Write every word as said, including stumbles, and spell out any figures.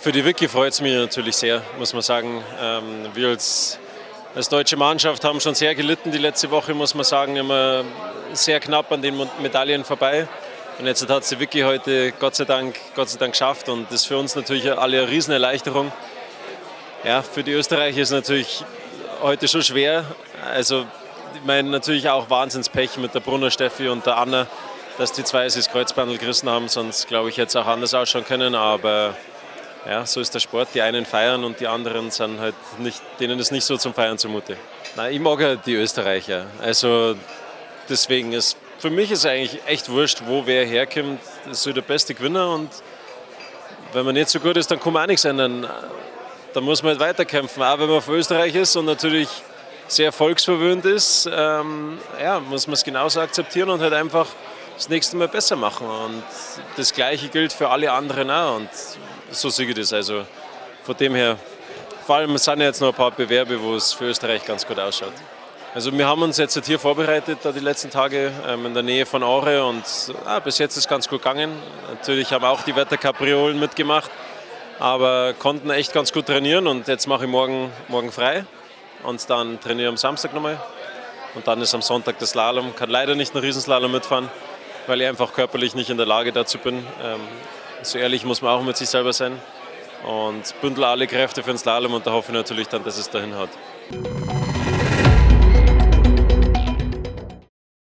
Für die Vicky freut es mich natürlich sehr, muss man sagen. Ähm, wir als, als deutsche Mannschaft haben schon sehr gelitten die letzte Woche, muss man sagen, immer sehr knapp an den Medaillen vorbei. Und jetzt hat es die Vicky heute Gott sei Dank, Gott sei Dank geschafft und das ist für uns natürlich alle eine Riesenerleichterung. Ja, für die Österreicher ist es natürlich heute schon schwer. Also ich meine natürlich auch Wahnsinnspech mit der Brunner Steffi und der Anna, dass die zwei sich das Kreuzbandel gerissen haben, sonst glaube ich hätte es auch anders ausschauen können, aber ja, so ist der Sport. Die einen feiern und die anderen sind halt nicht, denen ist nicht so zum Feiern zumute. Nein, ich mag ja die Österreicher. Also deswegen ist für mich ist es eigentlich echt wurscht, wo wer herkommt. Das ist der beste Gewinner und wenn man nicht so gut ist, dann kann man auch nichts ändern. Da muss man halt weiterkämpfen. Auch wenn man für Österreich ist und natürlich sehr volksverwöhnt ist, ähm, ja, muss man es genauso akzeptieren und halt einfach das nächste Mal besser machen. Und das Gleiche gilt für alle anderen auch. Und so sehe ich das. Also von dem her, vor allem sind ja jetzt noch ein paar Bewerbe, wo es für Österreich ganz gut ausschaut. Also wir haben uns jetzt hier vorbereitet, da die letzten Tage ähm, in der Nähe von Aure und ah, bis jetzt ist es ganz gut gegangen. Natürlich haben auch die Wetterkapriolen mitgemacht, aber konnten echt ganz gut trainieren und jetzt mache ich morgen, morgen frei und dann trainiere ich am Samstag nochmal und dann ist am Sonntag das Slalom. Kann leider nicht einen Riesenslalom mitfahren, weil ich einfach körperlich nicht in der Lage dazu bin. Ähm, so ehrlich muss man auch mit sich selber sein und bündel alle Kräfte für den Slalom und da hoffe ich natürlich dann, dass es dahin hat.